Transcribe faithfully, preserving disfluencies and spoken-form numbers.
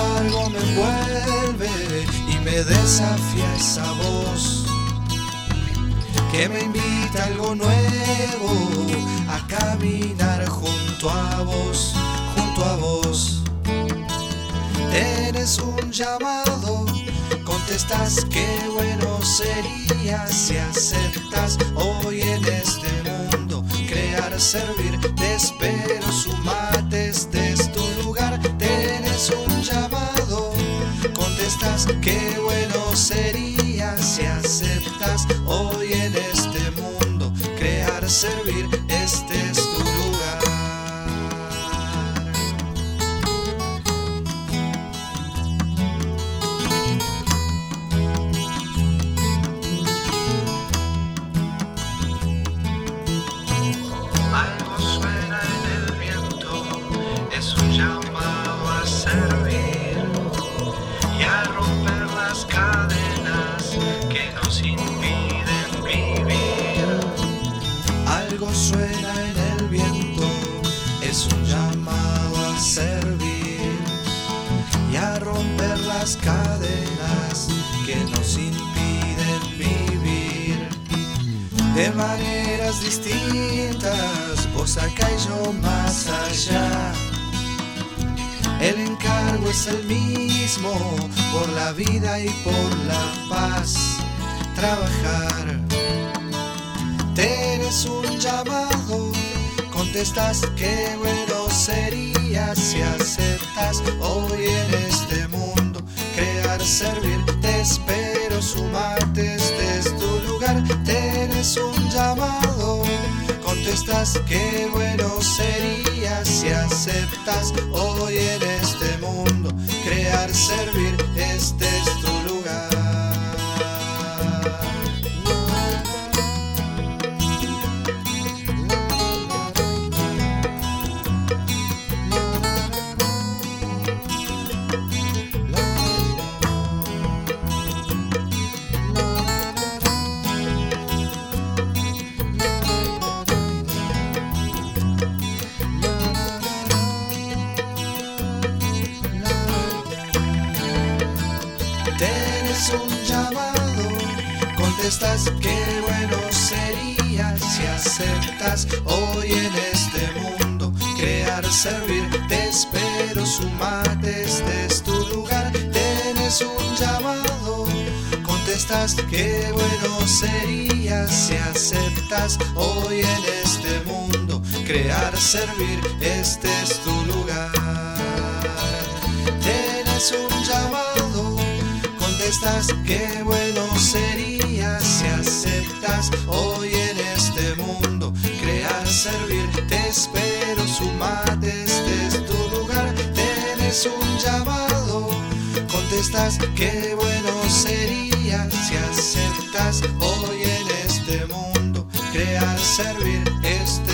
algo me envuelve y me desafía esa voz que me invita a algo nuevo, a caminar junto a vos, junto a vos. Tienes un llamado, contestas, qué bueno sería si aceptas hoy en este mundo. Crear, servir, te espero, sumate, este es tu lugar. Tienes un llamado, contestas, qué bueno sería si aceptas hoy en este mundo. Crear, servir, este es tu lugar. Algo suena en el viento, es un llamado a servir y a romper las cadenas que nos impiden vivir. Algo suena en el viento, es un llamado a servir y a romper las cadenas que nos impiden vivir. De maneras distintas, vos acá y yo más allá. El encargo es el mismo, por la vida y por la paz. Trabajar. Tienes un llamado, contestas, qué bueno sería si aceptas hoy en este mundo. Crear, servir, te espero, sumarte, este es tu lugar. Tienes un llamado, contestas, qué bueno sería si aceptas hoy en este mundo. Crear, servir, este es tu lugar. Tienes un llamado, contestas, qué bueno sería si aceptas hoy en este mundo. Crear, servir, te espero, sumate, este es tu lugar. Tienes un llamado, contestas, qué bueno sería si aceptas hoy en este mundo. Crear, servir, este es tu lugar. Tienes un llamado, contestas, qué bueno sería si aceptas hoy en este mundo. Crear, servir, te espero, sumate, este es tu lugar. Tienes un llamado, contestas, qué bueno sería si aceptas hoy en este mundo. Crear, servir, este